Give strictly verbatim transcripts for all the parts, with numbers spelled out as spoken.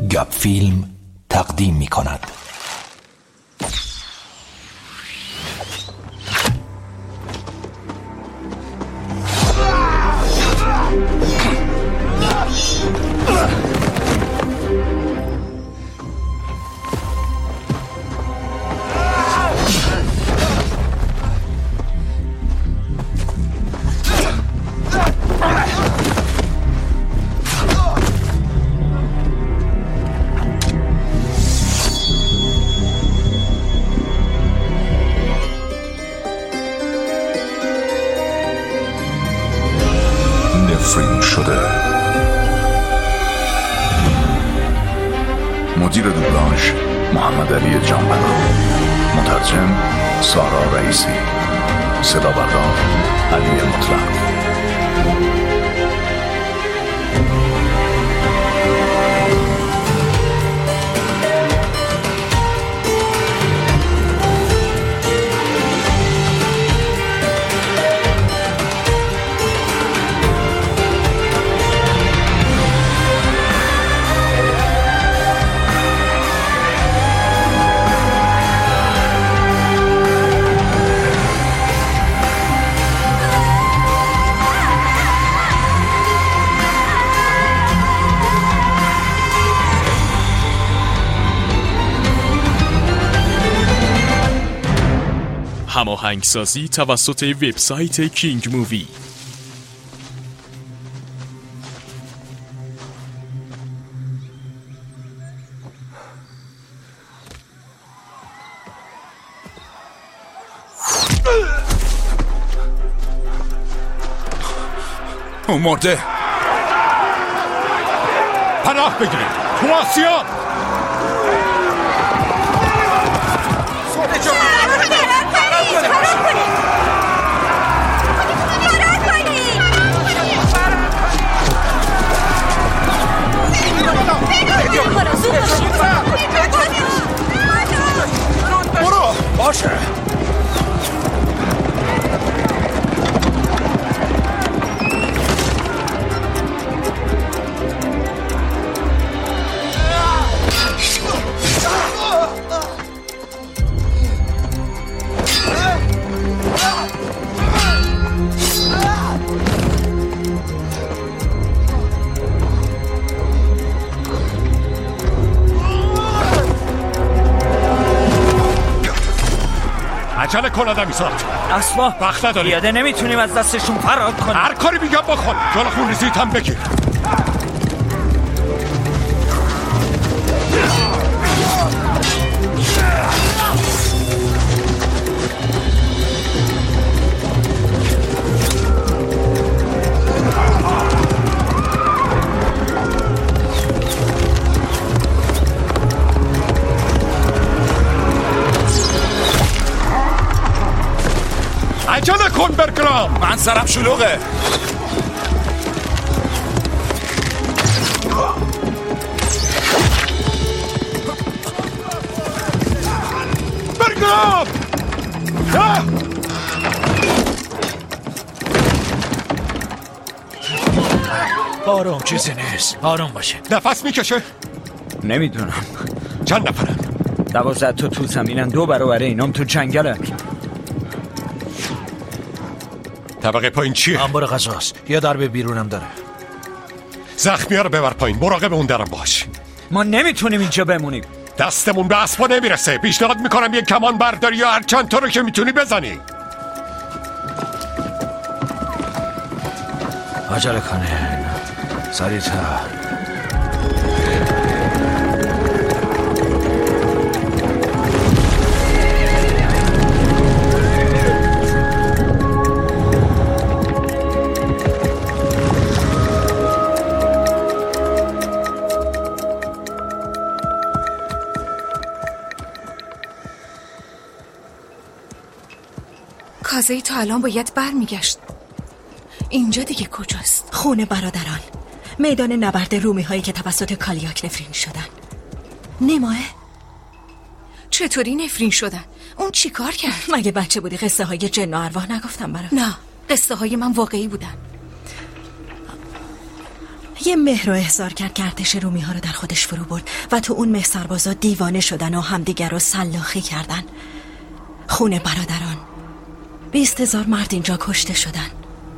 گپ فیلم تقدیم می کند. نفرین شده. مدیر دوبلاژ محمد علی جانبنا، مترجم سارا رئیسی، صدا بردار علی مطلق. هماهنگسازی توسط وبسایت کینگ مووی. اون مرده. پناه بگیرید. خواسیان برو باشه. عجله کن آدمی زاد. اسما وقت نداری. پیاده نمیتونیم از دستشون فرار کنیم. هر کاری میگم بکن. جلو خونریزیت هم بگیر. عجله کن برگرام. من سرم شلوغه. برگرام. آروم، چیزی نیست. آروم باشه. نفس میکشه؟ نمیدونم. چند نفرن؟ دوازده تا تو زمینن، دو برابر اینام تو جنگلن. طبقه پایین چیه؟ انبار غذاست. یه درب بیرونم داره. زخمی‌ها رو ببر پایین. مراقب اون درم باش. ما نمیتونیم اینجا بمونیم. دستمون به اسبا نمیرسه. پیشنهاد میکنم یه کمان برداری یا هر چند تا رو که میتونی بزنی. عجله کنه. سریع‌تر. کازه‌ای تا الان باید بر میگشت. اینجا دیگه کجاست؟ خونه برادران، میدان نبرد رومی هایی که توسط کالیاک نفرین شدن. نماه؟ چطوری نفرین شدن؟ اون چی کار کرد؟ مگه بچه بودی قصه های جن و ارواح نگفتم برات؟ نه، قصه های من واقعی بودن. یه مهر رو احضار کرد که ارتش رومی ها رو در خودش فرو برد و تو اون مه سربازا دیوانه شدن و همدیگر رو سلاخی کردن. خون برادران، بیست هزار مرد اینجا کشته شدن.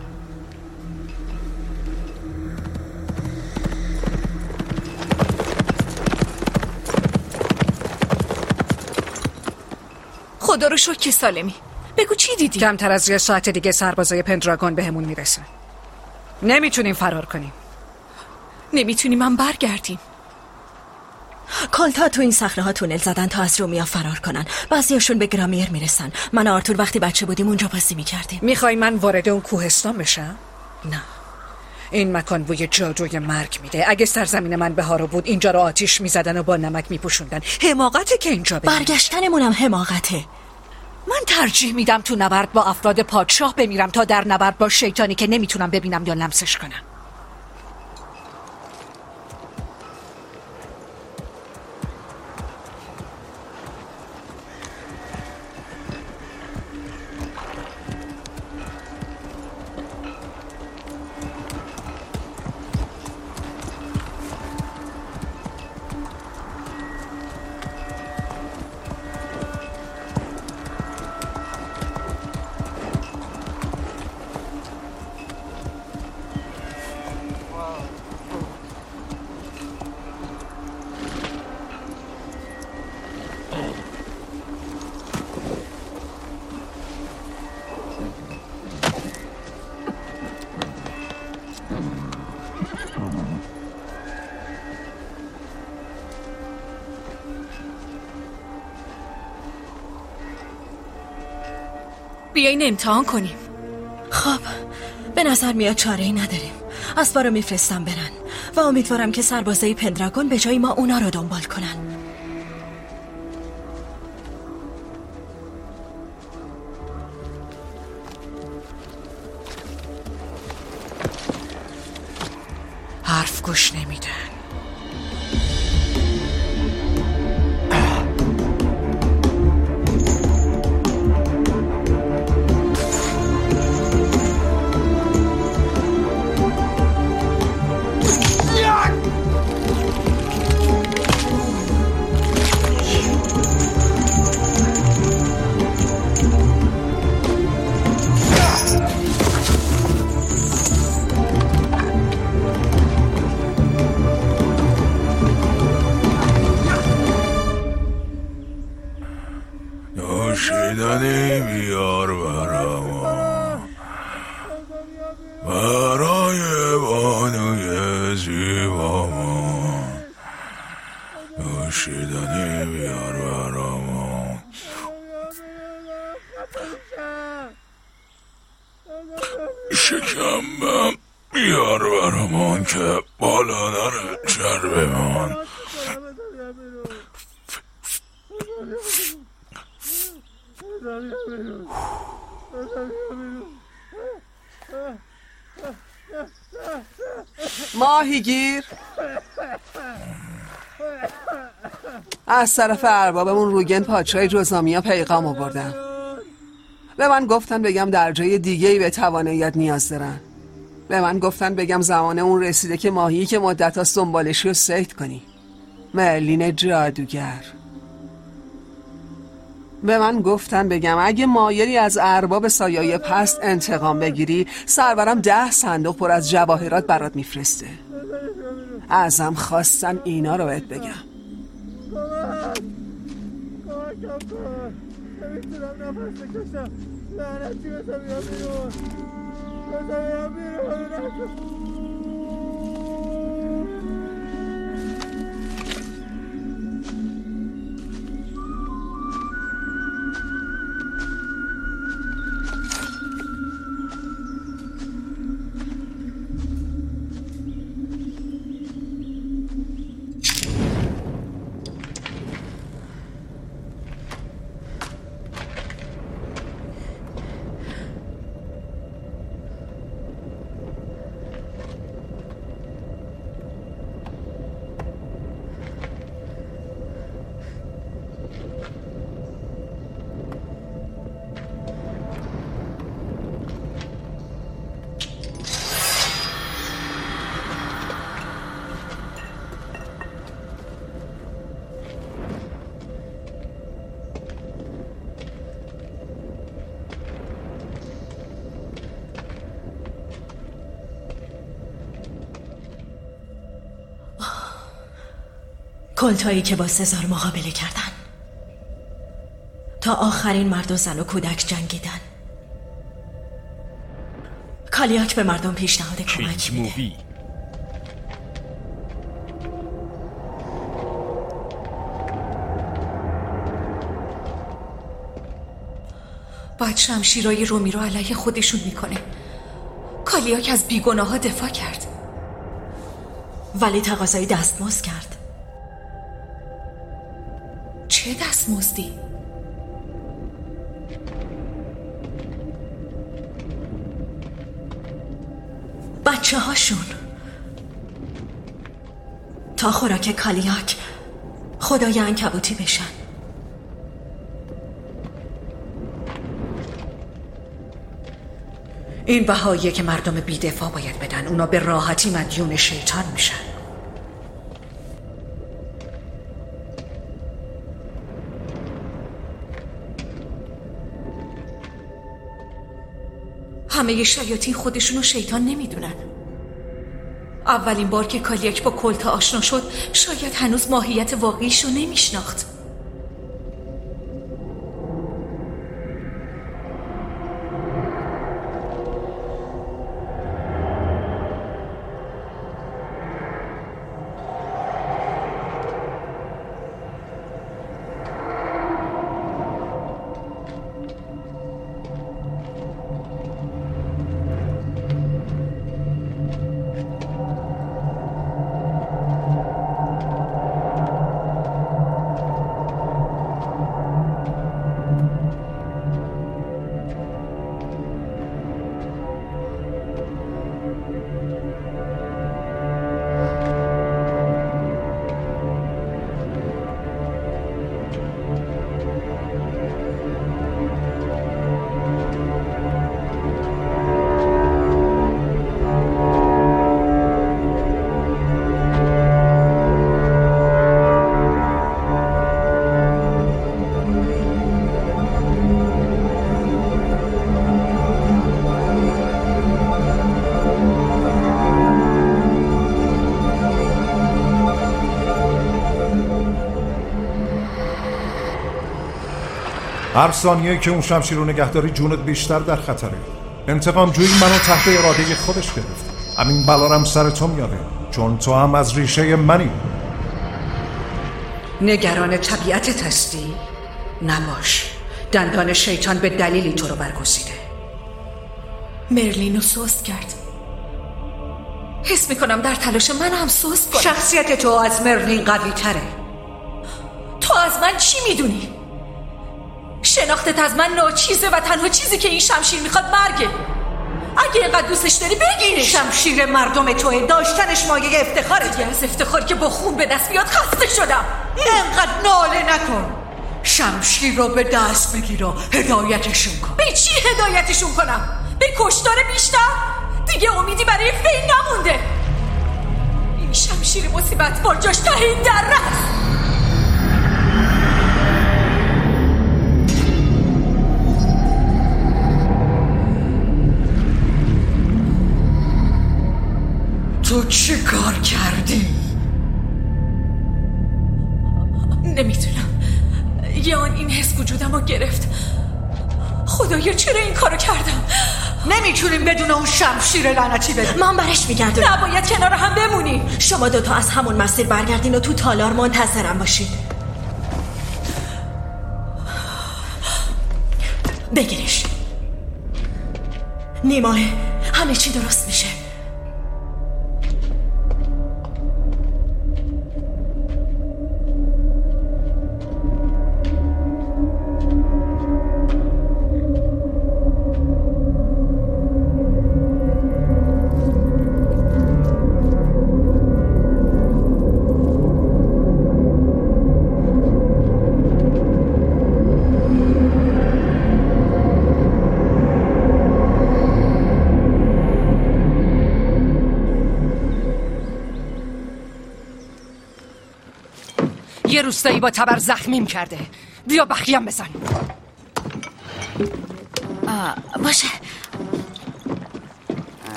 خدا رو شکر که سالمی. بگو چی دیدی؟ کمتر از یه ساعت دیگه سربازای پندراگون بهمون میرسن. نمیتونیم فرار کنیم. نمیتونیم هم برگردیم. کالتا تو این صخره ها تونل زدن تا از رومیا فرار کنن. بعضیاشون به گرامیر میرسن. من و آرتور وقتی بچه بودیم اونجا بازی میکردیم. میخوای من وارد اون کوهستان بشم؟ نه. این مکان بوی جادوی مرگ میده. اگه سرزمین من بهارو بود اینجا رو آتیش میزدن و با نمک میپوشوندن. حماقته که اینجا بریم. برگشتنمون هم حماقته. من ترجیح میدم تو نبرد با افراد پادشاه بمیرم تا در نبرد با شیطانی که نمیتونم ببینم یا لمسش کنم. بیاین امتحان کنیم. خب به نظر میاد چاره ای نداریم. اسبا رو میفرستم برن و امیدوارم که سربازای پندراگون به جای ما اونا رو دنبال کنن. حرف گوش نمیدن. نوشیدنی بیار برام برای بانوی زیبامون، نوشیدنی بیار برام، شکمم بیار برامون که بالا نره چربمون. ماهیگیر از طرف اربابمون روگن پادشاه جزامیا پیغام آوردن. به من گفتن بگم در جای دیگه‌ای به تواناییت نیاز دارن. به من گفتن بگم زمان اون رسیده که ماهی که مدت هاست دنبالشی رو صید کنی. مرلین جادوگر. به من گفتن بگم اگه مایلی از ارباب سایه پست انتقام بگیری، سرورم ده صندوق پر از جواهرات برات میفرسته. ازم خواستن اینا رو بهت بگم. کلتایی که با سزار مقابله کردن، تا آخرین مرد و زن و کودک جنگیدن. کالیاک به مردم پیشنهاد کمک میده. باید شمشیرای رومی رو علیه خودشون میکنه. کالیاک از بیگناه ها دفاع کرد، ولی تقاضای دستمزد کرد. چه دستمزدی؟ بچه هاشون. تا خوراک کالیاک خدای عنکبوتی بشن. این بهاییه که مردم بی‌دفاع باید بدن. اونا به راحتی مدیون شیطان میشن. همه شیاطین خودشونو شیطان نمیدونن. اولین بار که کالیاک با کلتا آشنا شد شاید هنوز ماهیت واقعیشو نمیشناخت. هر ثانیه که اون شمشیر رو نگهداری جونت بیشتر در خطره. انتقام جویی منو تحت اراده خودش گرفت. همین بلارم سر تو میاره، چون تو هم از ریشه منی. نگران طبیعتت هستی؟ نباش. دندان شیطان به دلیلی تو رو برگزیده. مرلینو سوست کرد. حس میکنم در تلاش من هم سوست کنم. شخصیت تو از مرلین قوی تره. تو از من چی میدونی؟ شناختت از من ناچیزه و تنها چیزی که این شمشیر میخواد مرگه. اگه اینقدر دوستش داری بگیرش. شمشیر مردم توه، داشتنش مایه افتخاره. دیگه از افتخار که با خون به دست بیاد خسته شدم. اینقدر ناله نکن. شمشیر رو به دست بگیر و هدایتشون کن. به چی هدایتشون کنم؟ به کشتار بیشتر؟ دیگه امیدی برای فیل نمونده. این شمشیر مصیبت بار جاش ته این در رفت. تو چه کار کردی؟ نمیتونم. یه آن این حس وجودم رو گرفت. خدایا چرا این کارو کردم؟ نمیتونیم بدون اون شمشیر لعنتی بریم. من برش میگردم. نباید کنار هم بمونیم. شما دوتا از همون مسیر برگردین و تو تالار منتظرم باشید. بگیرش. نیماه همه چی درست میشه. یه روستایی با تبر زخمیم کرده. بیا بخیم بزن. باشه.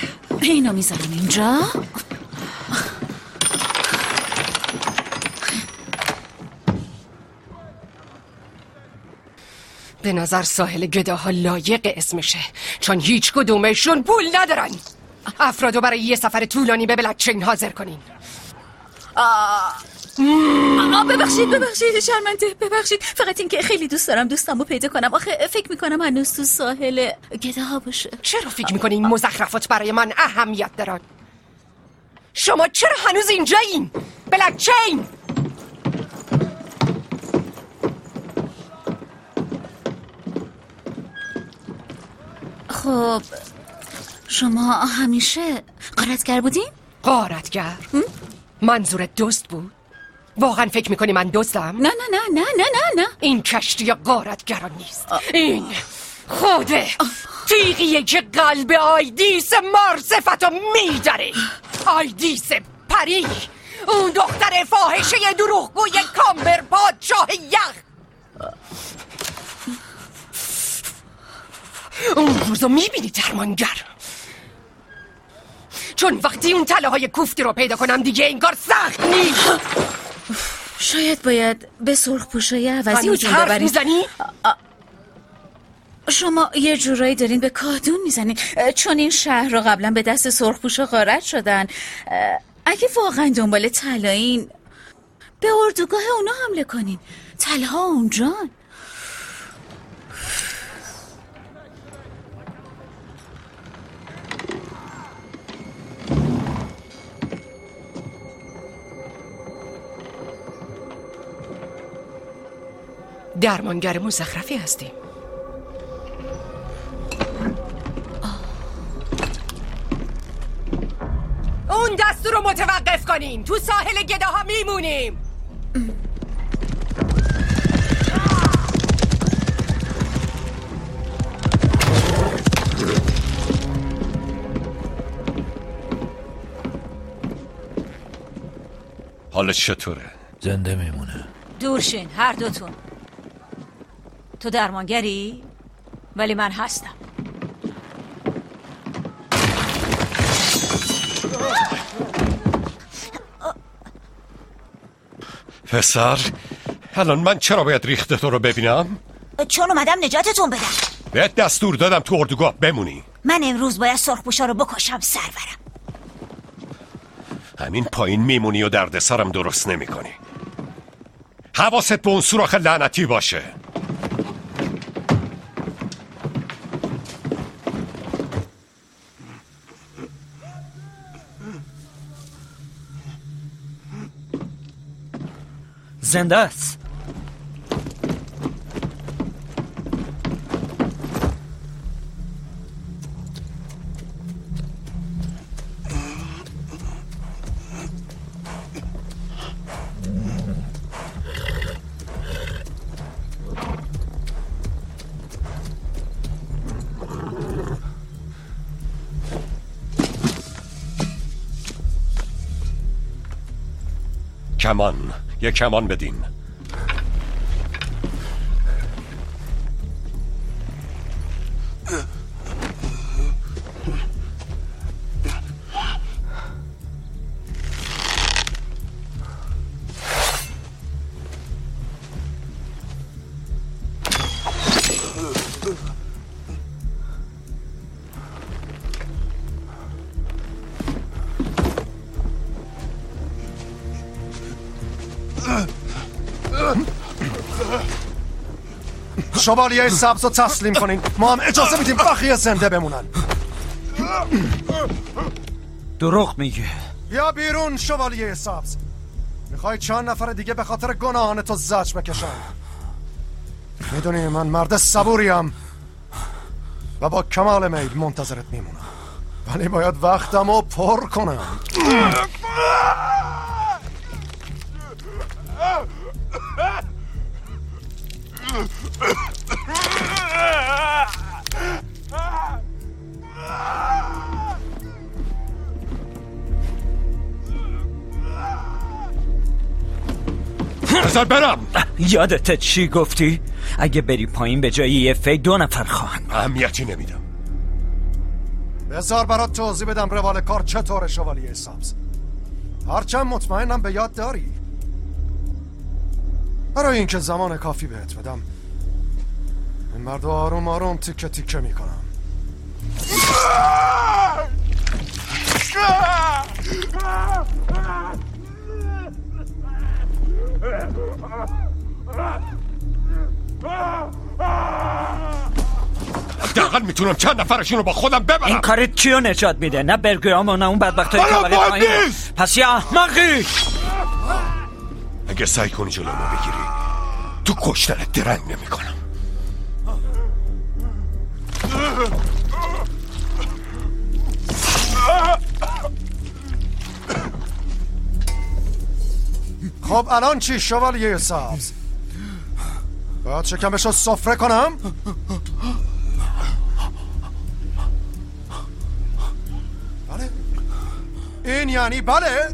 اینو میذارم اینجا. به نظر ساحل گداها لایق اسمشه، چون هیچ کدومشون پول ندارن. افرادو برای یه سفر طولانی به بلک چین حاضر کنین. آه ببخشید ببخشید شرمنده ببخشید، فقط این که خیلی دوست دارم دوستمو پیدا کنم. آخه فکر میکنم هنوز تو ساحل گداها باشه. چرا فکر میکنی این مزخرفات برای من اهمیت دارن؟ شما چرا هنوز اینجایین؟ بلک چین! خب شما همیشه غارتگر بودین؟ غارتگر؟ منظور دوست بود؟ واقعا فکر میکنی من دوستم؟ نه نه نه نه نه نه نه این کشتی غارتگران نیست. این خوده تیغیه که قلب آیدیس مارصفتو میداره. آیدیس پری، اون دختر فاحشه دروغگوی کامبر پادشاه یخ. اون روزو میبینی درمانگر؟ چون وقتی اون تله های کوفتی رو پیدا کنم دیگه این کار سخت نیست. شاید باید به سرخ پوشای عوضی هنوز هجوم حرف ببرید. میزنی؟ شما یه جورایی دارین به کادون میزنین، چون این شهر رو قبلا به دست سرخ پوشا غارت شدن. اگه واقعا دنبال طلایین به اردوگاه اونا حمله کنین. طلا ها اونجان. درمانگر مزخرفی هستیم. اون دستور رو متوقف کنین. تو ساحل گداها میمونیم. حالت چطوره؟ زنده میمونه. دورشین هر دوتون. تو درمانگری؟ ولی من هستم. پسر، الان من چرا باید ریخت تو رو ببینم؟ چون اومدم نجاتتون بدم. بهت دستور دادم تو اردوگاه بمونی. من امروز باید سرخپوشا رو بکشم سرورم. همین پایین میمونی و درد سرم درست نمی کنی. حواست به اون سوراخ لعنتی باشه. زنده است. کمان، یه کمان بدین. شوالیه سبز رو تسلیم کنین. ما هم اجازه میدیم بقیه زنده بمونن. دروغ میگه. بیا بیرون شوالیه سبز. میخوای چند نفر دیگه به خاطر گناهان تو زجر بکشن. میدونی من مرد صبوریم و با کمال میل منتظرت میمونم، ولی باید وقتم رو پر کنم. بذار برم. یادت چی گفتی؟ اگه بری پایین به جای یه فی دو نفر خواهند. اهمیتی نمیدم. بذار برات توضیح بدم روال کار چطوره شوالیه سبز. هرچند مطمئنم به یاد داری. برای اینکه زمان کافی بهت بدم مردو آروم آروم تیکه تیکه میکنم. حداقل میتونم چند نفرشون رو با خودم ببرم. این کارت کیو نجات میده؟ نه برگرام و نه اون بدبختای طبقه پایین. پس یه احمقی. اگه سعی کنی جلو ما بگیری تو کشتنت درنگ نمی کنم. خب الان چی شوالیه سبز؟ باید شکمشو سفره کنم؟ بله این یعنی بله؟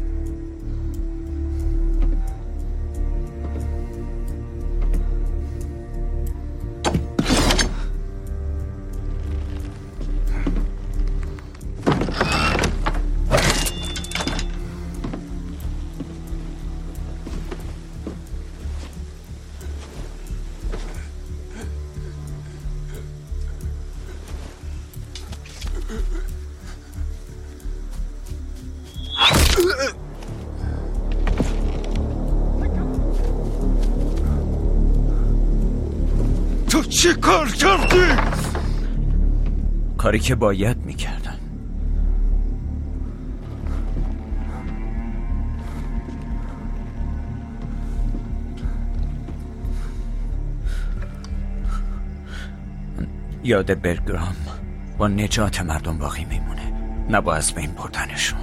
تو چی کار کردی؟ کاری که باید میکردن. یاد برگرام با نجات مردم باقی میمونه، نه با از بین بردنشون.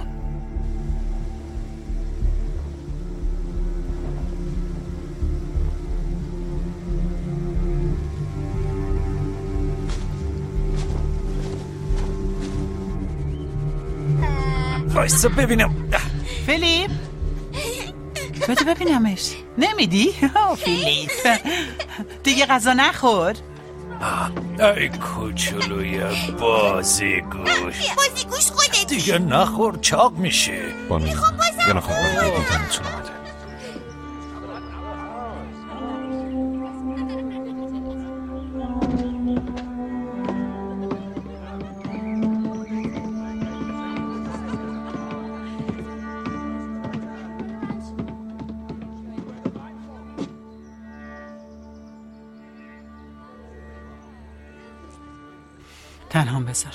وایسا ببینم. فیلیپ بده ببینمش. نمیدی؟ فیلیپ دیگه غذا نخور. ای کوچولوی بازیگوش. بازیگوش خودتی. دیگه نخور چاق میشه. میخوام بازم یه نخور دیدنتون آمده. تنها بذار.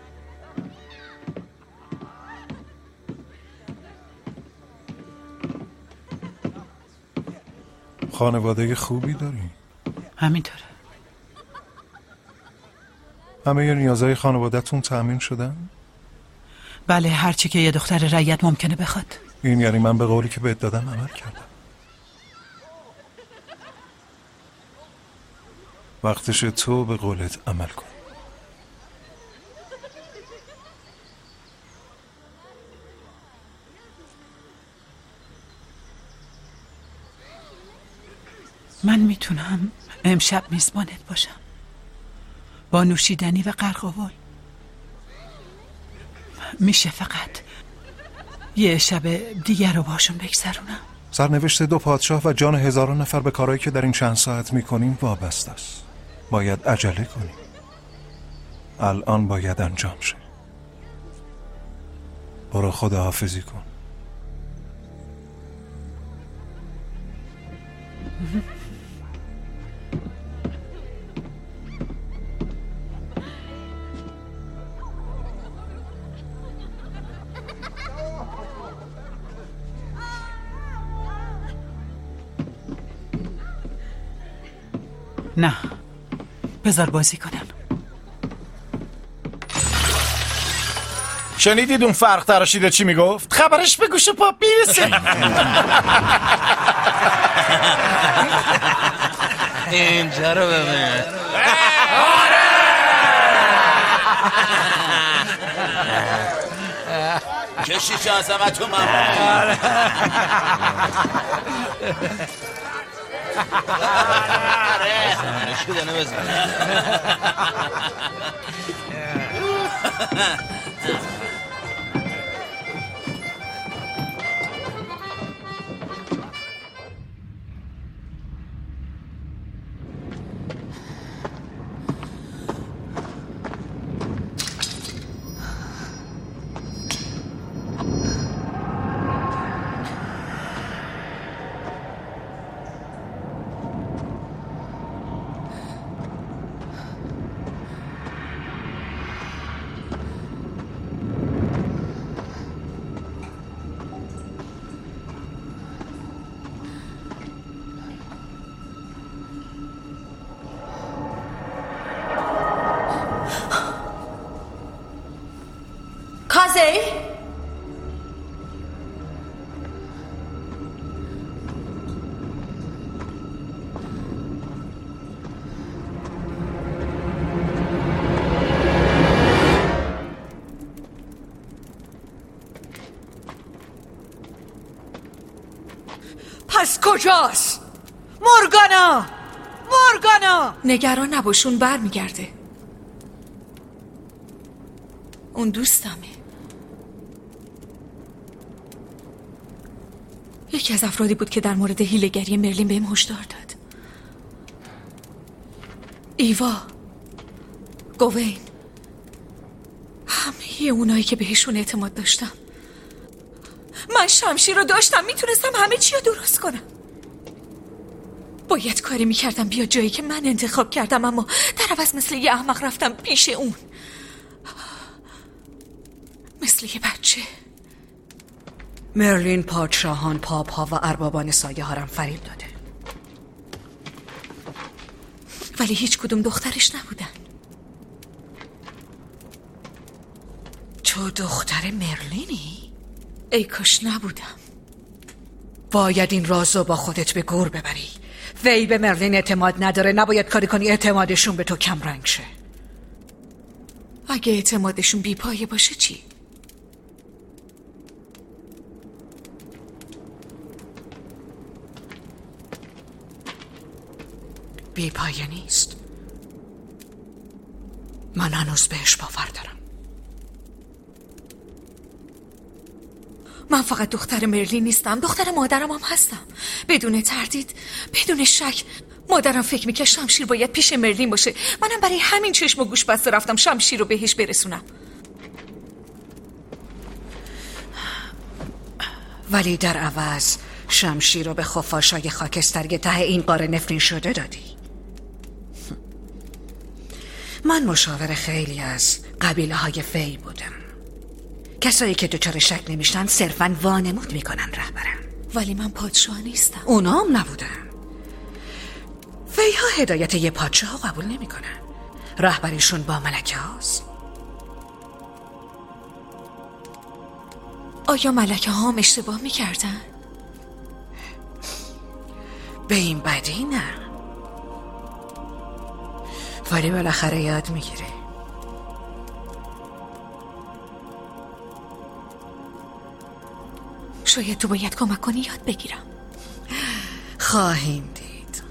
خانواده خوبی داری؟ همینطوره. همه ی نیازهای خانواده‌تون تأمین شدن؟ بله، هرچی که یه دختر رعیت ممکنه بخواد. این یعنی من به قولی که بهت دادم عمل کردم. وقتش تو به قولت عمل کن. من میتونم امشب میزبانت باشم با نوشیدنی و قرقاول. میشه فقط یه شب دیگر رو باشون بگذرونم. سرنوشت دو پادشاه و جان هزاران نفر به کارهایی که در این چند ساعت میکنیم وابسته است. باید عجله کنیم. الان باید انجام شه. برو خداحافظی کن. نه، بذار بازی کنن. شنیدید اون فرق تراشیده چی میگفت؟ خبرش به گوش پاپ میرسه. اینجا رو ببین. کشیش عظمت و ممنون. نشودنه بزن. پس کجاست؟ مورگانا! مورگانا! نگران نباشون بر میگرده. اون دوستمه. یکی از افرادی بود که در مورد حیله‌گری مرلین بهم هشدار داد. ایوا، گوین، همه اونایی که بهشون اعتماد داشتم. من شمشیر رو داشتم، میتونستم همه چی رو درست کنم. باید کاری میکردم بیا جایی که من انتخاب کردم، اما در عوض مثل یه احمق رفتم پیش اون، مثل یه بچه. مرلین پادشاهان، پاپ‌ها و اربابان سایه ها رم فریب داده، ولی هیچ کدوم دخترش نبودن. تو دختر مرلینی؟ ای کاش نبودم. باید این رازو با خودت به گور ببری. وی به مرلین اعتماد نداره، نباید کاری کنی اعتمادشون به تو کم رنگ شه. اگه اعتمادشون بی پایه باشه چی؟ بی پایه نیست. من هنوز بهش باور دارم. من فقط دختر مرلین نیستم، دختر مادرم هم هستم. بدون تردید، بدون شک. مادرم فکر میکرد شمشیر باید پیش مرلین باشه. منم برای همین چشم و گوش بسته رفتم شمشیر رو بهش برسونم. ولی در عوض شمشیر رو به خفاشای خاکستری ته این قاره نفرین شده دادی. من مشاور خیلی از قبیله های فی بودم. کسایی که دچار شک نمیشتن صرفاً وانمود میکنن رهبرن. ولی من پادشاه نیستم. اونا هم نبودن. فی ها هدایت یه پادشاه قبول نمیکنن. رهبریشون با ملکه هاست. آیا ملکه ها هم اشتباه میکردن؟ به این بدی نه، ولی بالاخره یاد میگیره. شاید تو باید کمک کنی یاد بگیرم. خواهیم دید.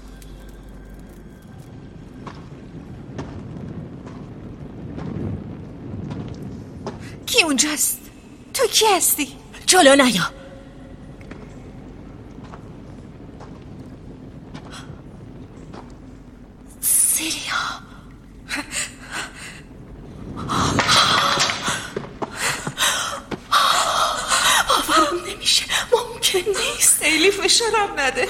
کی اونجاست؟ تو کی هستی؟ جلو نیا. سیلیا. باورم نمیشه. ممکن نیست. خیلی فشارم نده.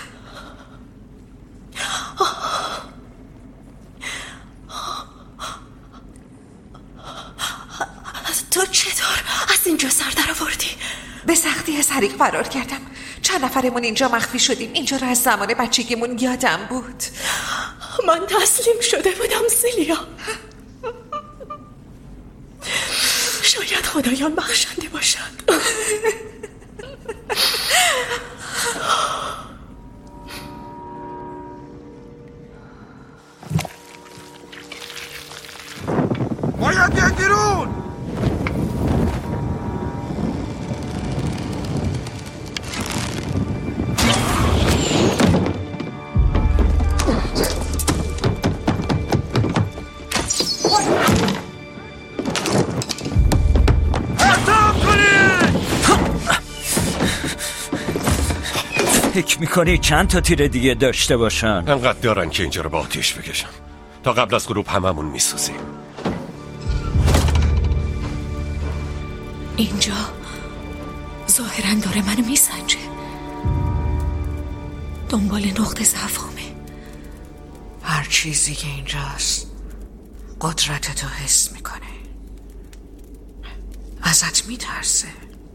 تو چطور از اینجا سر در آوردی؟ به سختی از حریق فرار کردم. چند نفرمون اینجا مخفی شدیم. اینجا رو از زمان بچگیمون یادم بود. من تسلیم شده بودم سیلیا. شاید خدایان بخشنده باشد. باید بیان بیرون. فکر میکنی چند تا تیر دیگه داشته باشن؟ انقدر دارن که اینجا رو با آتیش بکشن. تا قبل از غروب هممون میسوزیم. اینجا ظاهراً داره منو میسنجه. دنبال نقطه ضعفامه. هر چیزی که اینجاست قدرتتو حس میکنه، ازت میترسه.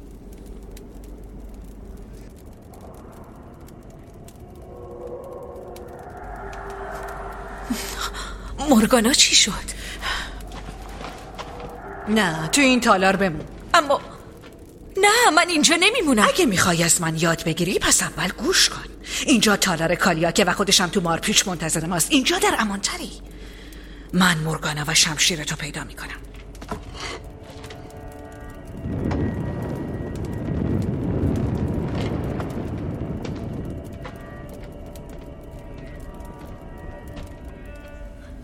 مورگانا چی شد؟ نه، تو این تالار بمون. اما نه، من اینجا نمیمونم. اگه میخوای از من یاد بگیری پس اول گوش کن. اینجا تالار کالیاکه و خودشم تو مارپیچ منتظر ماست. اینجا در امانتری. من مورگانا و شمشیرتو پیدا میکنم.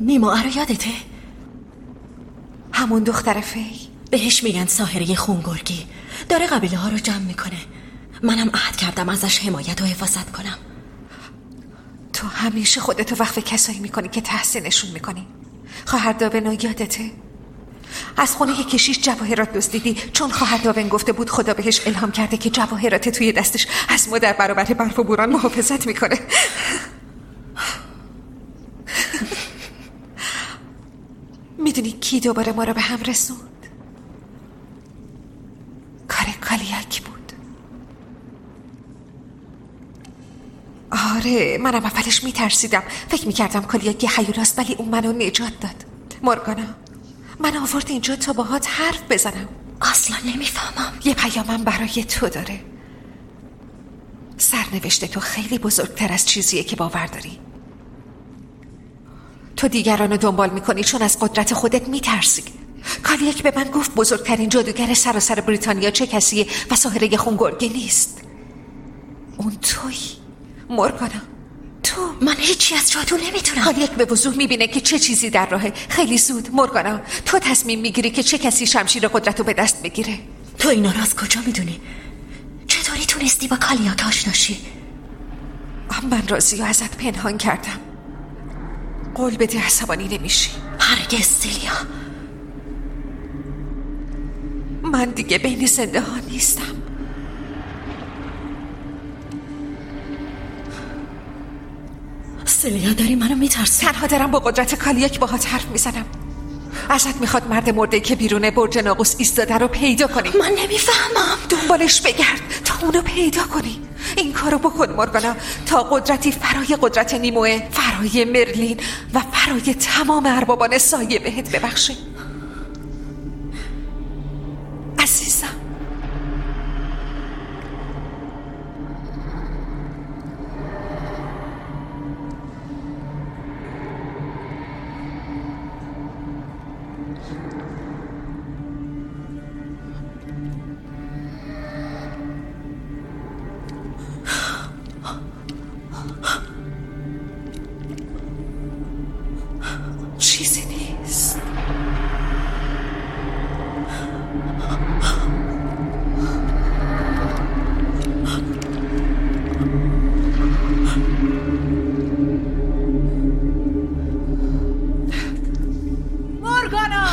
نیما رو یادته؟ همون دختر فی. بهش میگن ساحره خونگرگی. داره قبیله ها رو جمع میکنه. منم عهد کردم ازش حمایت و حفاظت کنم. تو همیشه خودتو وقف کسایی میکنی که تحسینشون میکنی. خواهر داون یادته؟ از خونه کشیش جواهرات دزدیدی چون خواهر داون گفته بود خدا بهش الهام کرده که جواهرات توی دستش از ما در برابر برف و بوران محافظت میکنه. میدونی کی دوباره ما رو به هم رسوند؟ کار کالیاک بود. آره منم اولش میترسیدم، فکر میکردم کالیاک یه هیولاست، ولی اون منو نجات داد. مورگانا من آورد اینجا تا باهات حرف بزنم. اصلا نمیفهمم. یه پیامم برای تو داره. سرنوشت تو خیلی بزرگتر از چیزیه که باور داری. تو دیگران رو دنبال میکنی چون از قدرت خودت میترسی. کالیاک به من گفت بزرگترین جادوگر سراسر بریتانیا چه کسیه و ساحره خونگرگی نیست. اون تویی مورگانا. تو. من هیچی از جادو نمیتونم. کالیاک به وضوح میبینه که چه چیزی در راهه. خیلی زود مورگانا تو تصمیم میگیری که چه کسی شمشیر قدرت رو به دست بگیره. تو اینا رو از کجا میدونی؟ چطوری تونستی با کالیاک آشنا شی؟ من رازی رو ازت پنهان کردم. قول بده عصبانی نمیشی. هرگز سیلیا. من دیگه بین زنده ها نیستم. سیلیا داری منو میترسی. تنها دارم با قدرت کالیاک باهات حرف میزنم. ازت میخواد مرد مرده که بیرون برج ناقوس ایستاده رو پیدا کنی. من نمیفهمم. دنبالش بگرد تا اونو پیدا کنی. این کارو بکن مورگانا تا قدرتی فرای قدرت نیموه، فرای مرلین و فرای تمام اربابان سایه بهت ببخشه. عزیزم چیزی نیست. مورگانا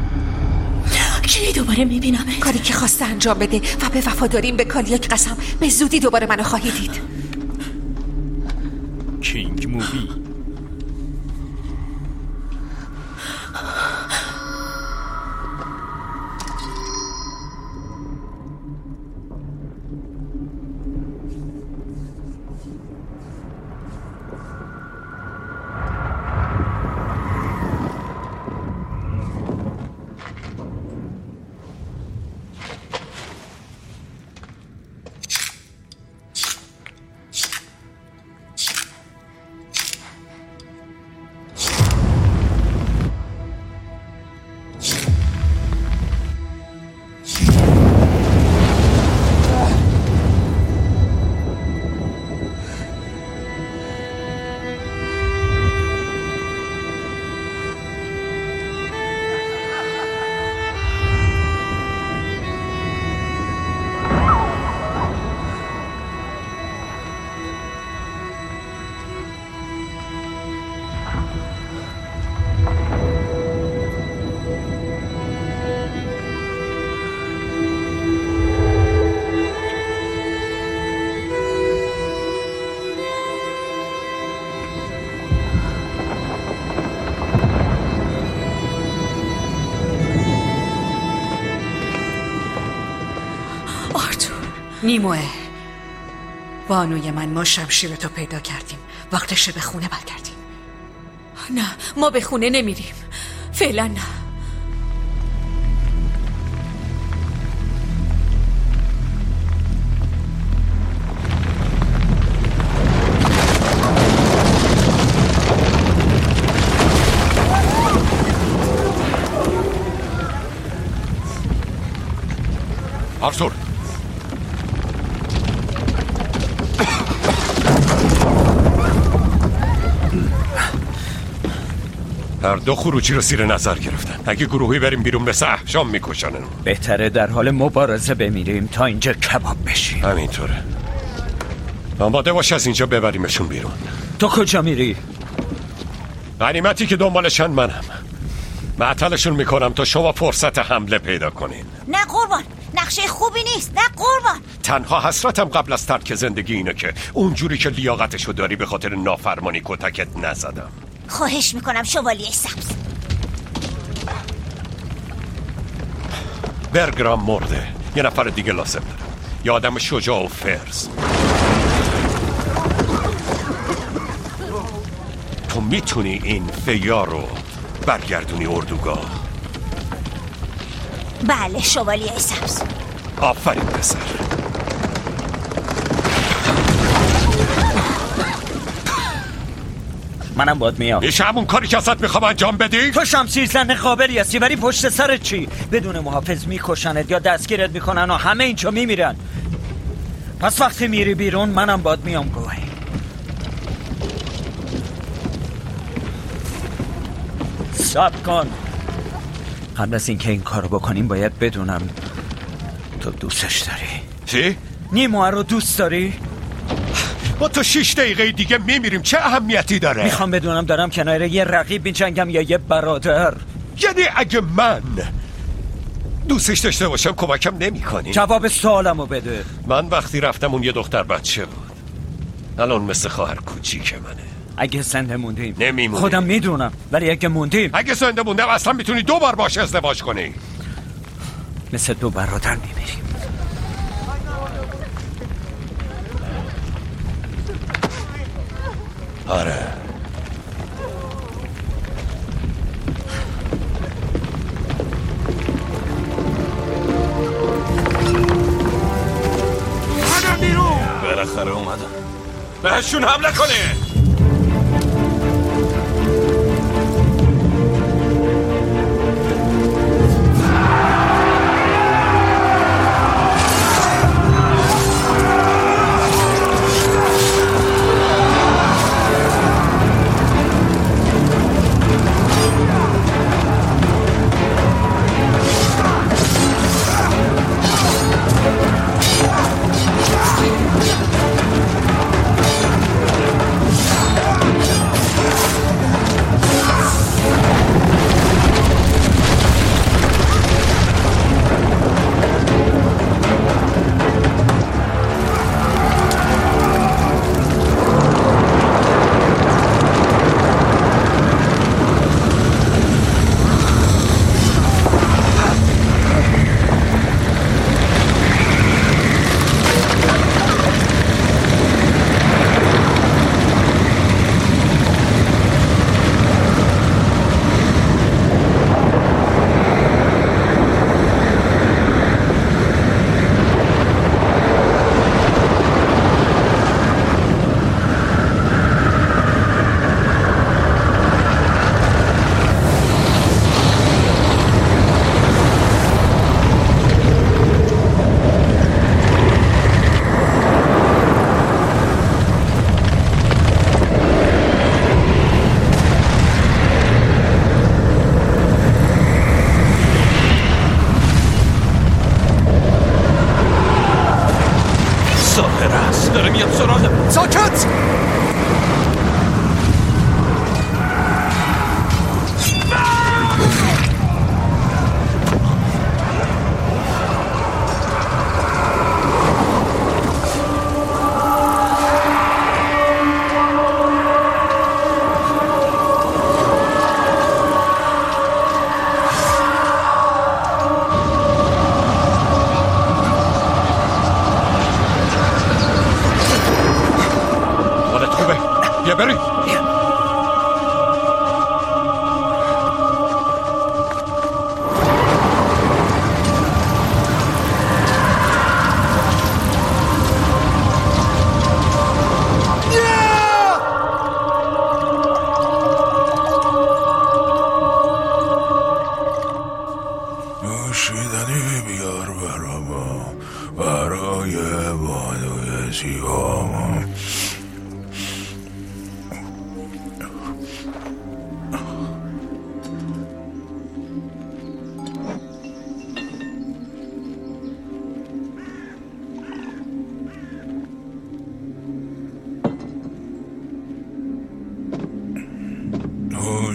کی دوباره میبینمه؟ کاری که خواسته انجام بده و به وفاداریم به کالیاک قسم، به زودی دوباره منو خواهی دید. کینگ مووی. نیموه بانوی من، ما شمشیرتو پیدا کردیم. وقتشه به خونه برگردیم. نه ما به خونه نمیریم فعلا. نه آرثور هر دو خروجی رو زیر نظر گرفتن. اگه گروهی بریم بیرون مثل احشام میکشنن. بهتره در حال مبارزه بمیریم تا اینجا کباب بشیم. همینطوره. آماده باش از اینجا ببریمشون بیرون. تو کجا میری؟ غنیمتی که دنبالشن منم. معطلشون میکنم تا شما فرصت حمله پیدا کنین. نه قربان، نقشه خوبی نیست. نه قربان. تنها حسرتم قبل از ترک زندگی اینه که اونجوری که لیاقتشو داری به خاطر نافرمانی کتکت نزدم. خواهش میکنم شوالیه سبز. برگرام مرده. یه نفر دیگه لازم داره. یه آدم شجاع و فرز. تو میتونی این فیا رو برگردونی اردوگاه؟ بله شوالیه سبز. آفرین پسر. منم باید میام. میشه همون کاری که ازت میخوام انجام بدی؟ تو شمشیر زن قابلی هستی ولی پشت سرت چی؟ بدون محافظ میکشنت یا دستگیرت میکنن و همه اینجا میمیرن. پس وقتی میری بیرون منم باید میام گوهی. صبر کن. قبل از اینکه این کارو بکنیم باید بدونم تو دوستش داری. چی؟ نیموها رو دوست داری؟ با تو شیش دقیقه دیگه میمیریم، چه اهمیتی داره؟ میخوام بدونم دارم کنار یه رقیب میجنگم یا یه برادر. یعنی اگه من دوستش داشته باشم کمکم نمی کنی؟ جواب سوالمو بده. من وقتی رفتم اون یه دختر بچه بود. الان مثل خواهر کوچیک منه. اگه زنده موندیم نمیمونیم. خودم میدونم ولی اگه موندیم اگه زنده موندم اصلا میتونی دو بار باش ازدواج کنی. مثل دو برادر میمیریم. آره بالاخره اومدن. بهشون حمله کنه.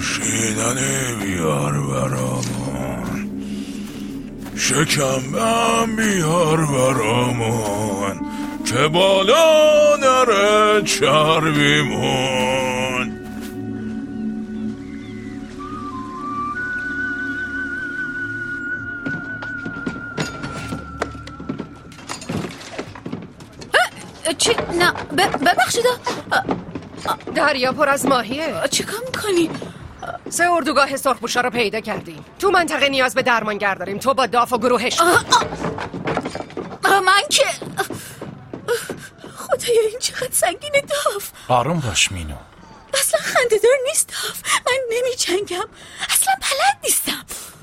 نوشیدنی بیار برامون، شکمم بیار برامون که بالا نره چربیمون. چی؟ نه ببخشید دریا پر از ماهیه. چیکار میکنی؟ سه اردوگاه سرخپوشا رو پیدا کردیم. تو منطقه نیاز به درمانگر داریم. تو با داف و گروهش آه آه. من که خدایا این چقدر سنگینه داف. آروم باش مینو. اصلا خنده‌دار نیست داف. من نمی جنگم. اصلا بلد نیستم.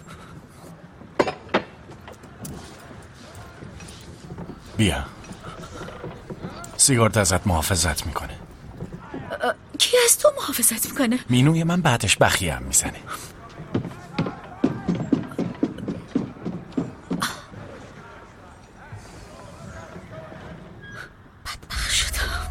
بیا سیگارت ازت محافظت میکنه. کی از تو محافظت میکنه؟ مینوی من بعدش بخیه هم میزنه. بدبخت شدم.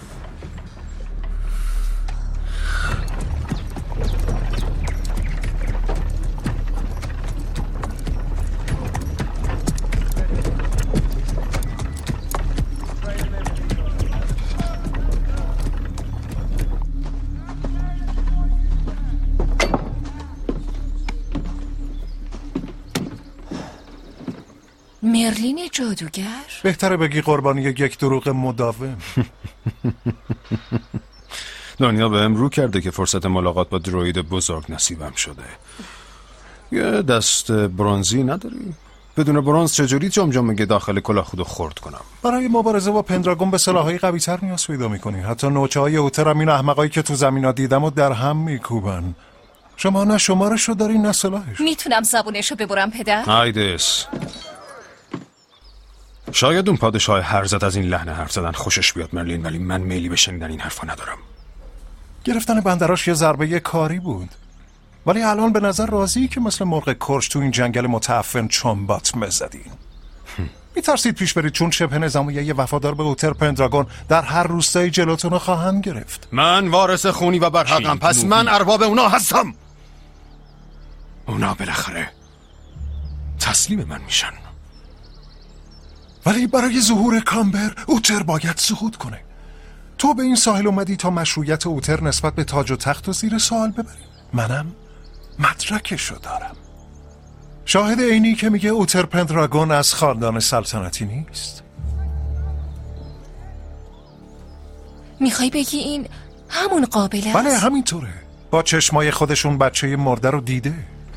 مرلین جادوگر؟ بهتره بگی قربانی یک دروغ مداوم. دنیا بهم رو کرده که فرصت ملاقات با دروید بزرگ نصیبم شده. یه دست برنزی نداری؟ بدون برنز چجوری جام جام میگه داخل کلاه خودو خرد کنم؟ برای مبارزه با پندراگون به سلاحهای قوی تر نیاز پیدا میکنی. حتی نوچه های اوتر هم این احمقایی که تو زمینا دیدم و در هم میکوبن. شما نه شمارشو داری نه سلاحش. میتونم زبونشو ببرم پدر؟ هایدس، شاید اون پادشاه هرزد از این لحن حرف زدن خوشش بیاد مرلین، ولی من میلی به شنیدن این حرفا ندارم. گرفتن بندراش یه ضربه کاری بود، ولی الان به نظر راضی که مثل مرغ کرش تو این جنگل متعفن چنبات مزدین. میترسید پیش برید چون شبه نظامیه وفادار به اوتر پندراگون در هر روستایی جلوتونو خواهند گرفت. من وارث خونی و برحقم، پس من ارباب اونا هستم. اونا بالاخره تسلیم من میشن. ولی برای ظهور کامبر اوتر باید سقوط کنه. تو به این ساحل اومدی تا مشروعیت اوتر نسبت به تاج و تخت و زیر سوال ببری. منم مدرکشو دارم. شاهد اینی که میگه اوتر پندراگون از خاندان سلطنتی نیست. میخوای بگی این همون قابل است؟ بله همینطوره. با چشمای خودشون بچه مرده رو دیده.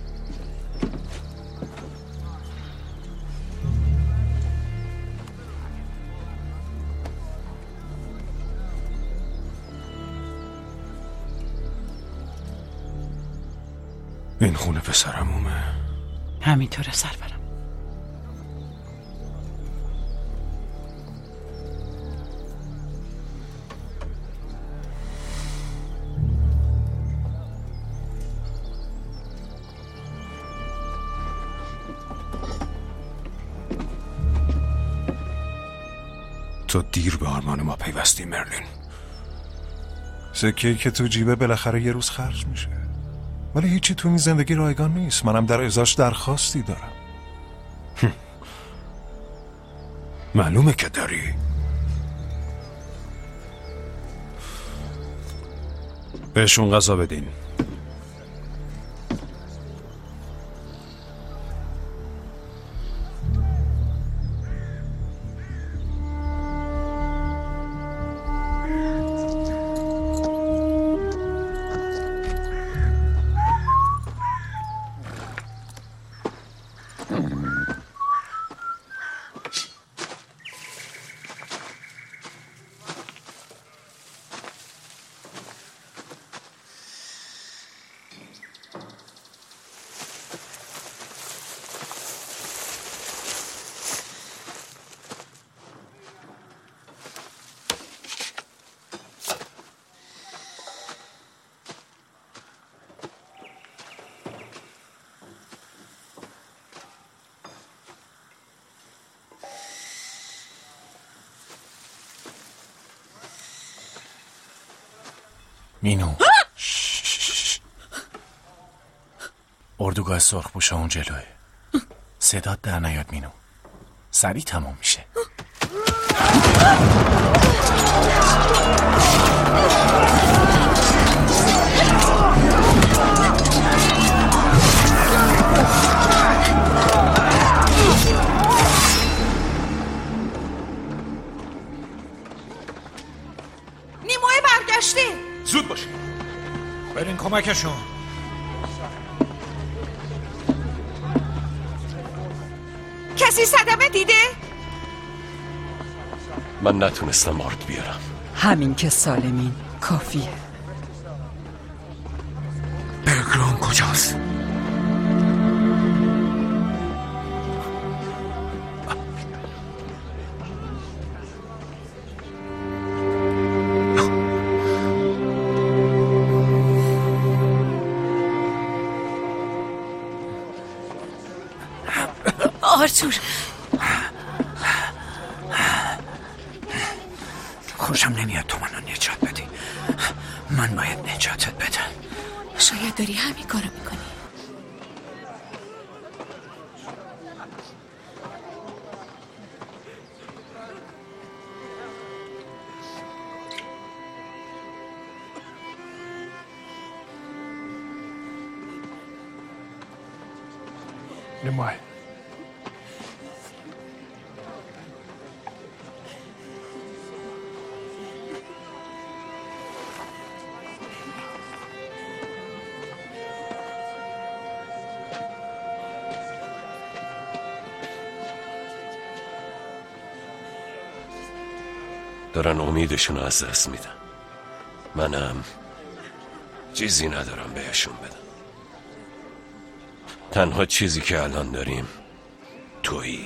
این خونه پسرمومه. همینطوره سرورم. تو دیر به آرمان ما پیوستی مرلین. سکه‌ای که تو جیبه بالاخره یه روز خرج میشه، ولی هیچی تو این زندگی رایگان نیست. منم در ازاش درخواستی دارم. معلومه که داری. بهشون غذا بدین. مینو اردوگاه سرخپوشا اون جلوه. صدات در نیاد مینو. سریع تمام میشه. نیموه برگشته. زود باشه برین کمکشون. کسی صدمه دیده؟ من نتونستم آرد بیارم. همین که سالمین کافیه. برگران کجاست؟ آرتور، خوشم نمیاد تو منو نجات بدی. من باید نجاتت بدم. شاید داری همین کارو میکنی. نیموه دارن امیدشون رو از دست میدن. منم چیزی ندارم بهشون بدم. تنها چیزی که الان داریم تویی.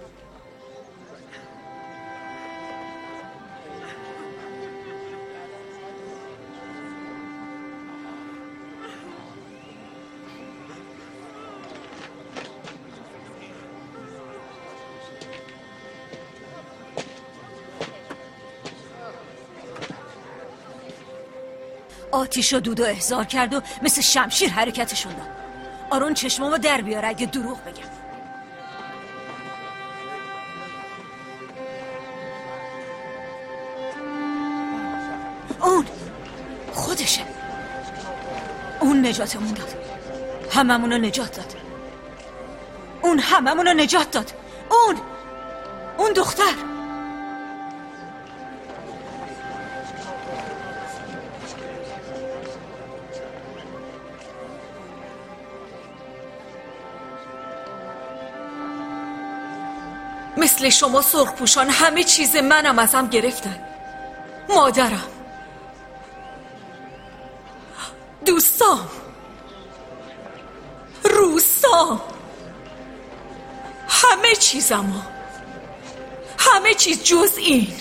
آتیش و دود و احضار کرد و مثل شمشیر حرکتشون داد. آرون چشمامو در بیاره اگه دروغ بگم. اون خودشه. اون نجاتمون داد. هممونو نجات داد. اون هممونو نجات داد. اون اون دختر. مثل شما سرخپوشان همه چیز منم ازم گرفتن. مادرم، دوستام، روستام، همه چیزمو، همه چیز جز این.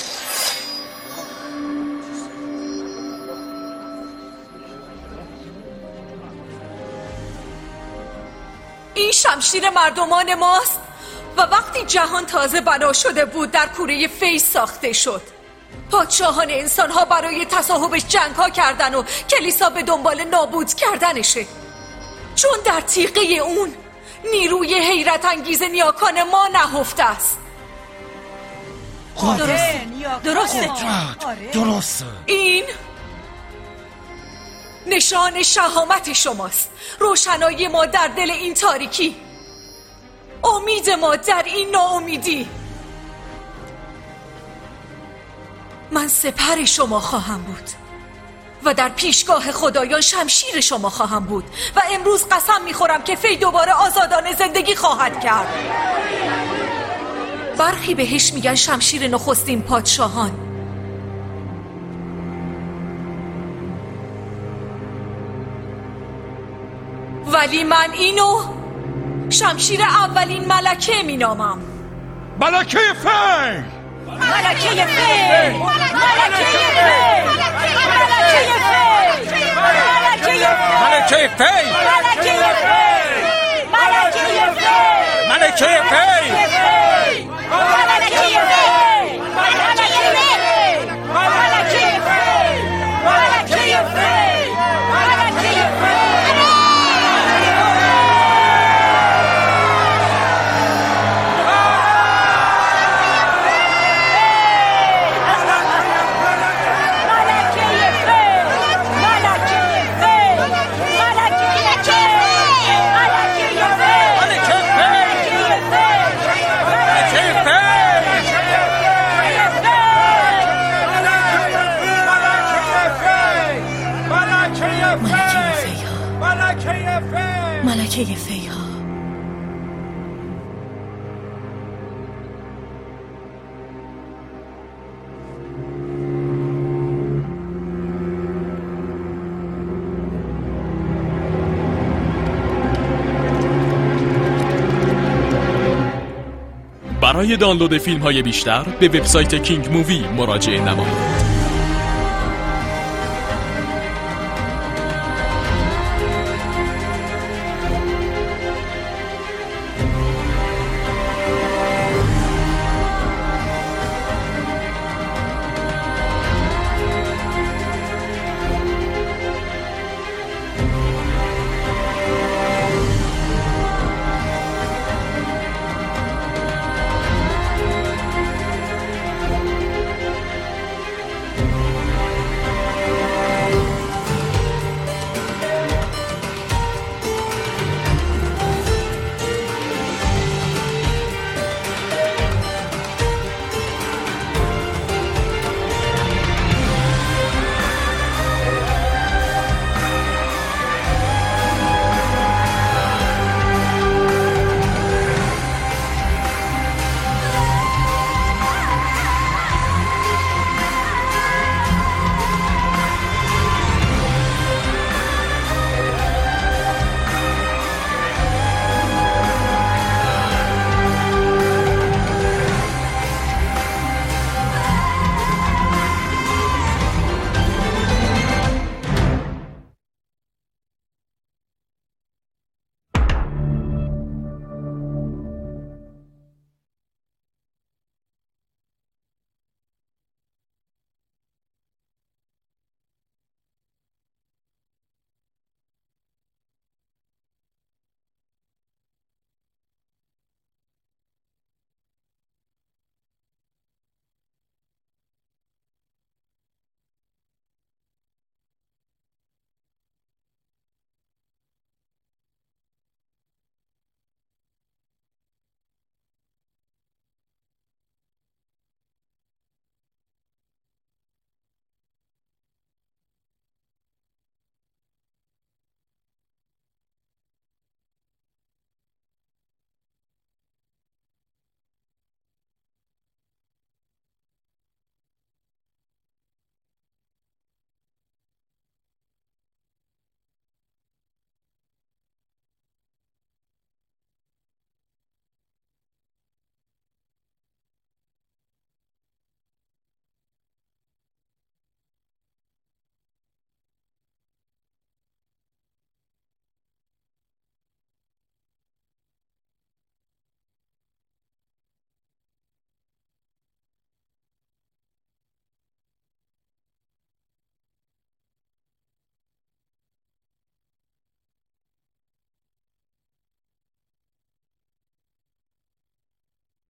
این شمشیر مردمان ماست و وقتی جهان تازه بنا شده بود در کوره فیس ساخته شد. پادشاهان انسان‌ها برای تصاحبش جنگ‌ها کردن و کلیسا به دنبال نابود کردنشه، چون در تیغه اون نیروی حیرت انگیز نیاکان ما نهفته است. درسته درسته درسته. این نشان شهامت شماست، روشنایی ما در دل این تاریکی، امید ما در این ناامیدی. من سپر شما خواهم بود و در پیشگاه خدایان شمشیر شما خواهم بود و امروز قسم میخورم که فی دوباره آزادانه زندگی خواهد کرد. برخی بهش میگن شمشیر نخستین پادشاهان، ولی من اینو شمشیر اولین ملکه مینامم. ملکه فی! ملکه فی! ملکه فی! ملکه فی! ملکه فی! ملکه فی! ملکه فی! ملکه فیها. برای دانلود فیلم های بیشتر به وبسایت کینگ مووی مراجعه نمایید.